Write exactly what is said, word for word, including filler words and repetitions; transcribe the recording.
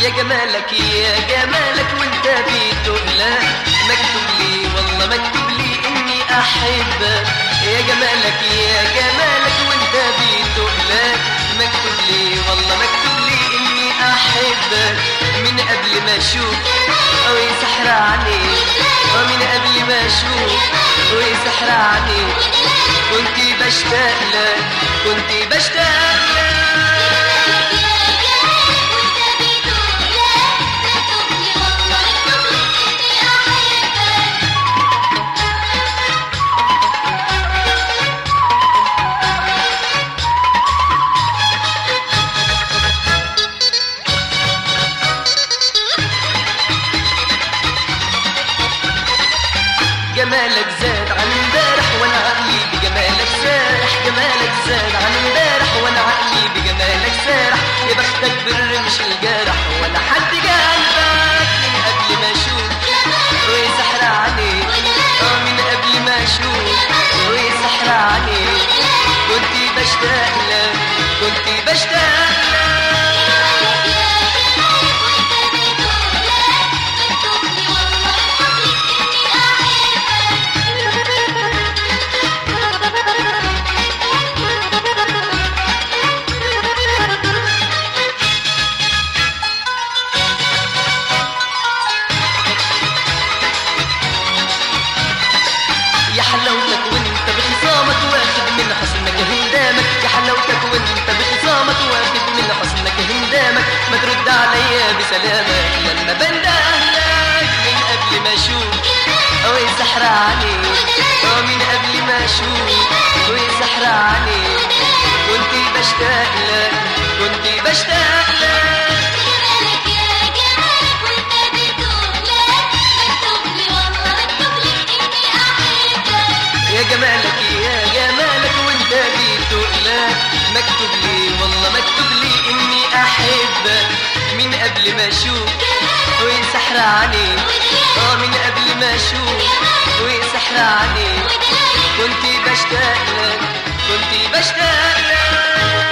جمالك يا جمالك وانت بتقلى مكتوب لي والله مكتوب لي اني احبك. يا جمالك يا جمالك وانت بتقلى مكتوب لي والله مكتوب لي اني احبك. من قبل ما اشوف ويسحر عليك ومن قبل ما اشوف ويسحر عليك كنت بشتاق لك كنت بشتاق لك. جمالك زاد عن امبارح وانا عقلي بجمالك سارح. جمالك زاد عن امبارح وانا عقلي بجمالك سارح. يا بختك بالرمش الجارح ولا حد جنبك. من قبل ما اشوف ويسحر عليك اه من قبل ما اشوف ويسحر عليك كنت بشتاق لك كنت بشتاق لك. يا حلاوتك وانت بخصامك واخد من حسنك هندامك. يا حلاوتك وانت بخصامك واخد من حسنك هندامك. ما ترد عليا بسلامك لما بندهلك. من قبل ما اشوف ويسحر عليك اه من قبل ما اشوف ويسحر عليك كنت بشتاق لك كنت بشتاق لك. يا جمالك يا جمالك وانت بتقلى مكتوب لي والله مكتوب لي اني احبك. من قبل ما اشوف ويسحر عليك اه من قبل ما اشوف ويسحر عليك كنت بشتاق لك كنت بشتاق لك.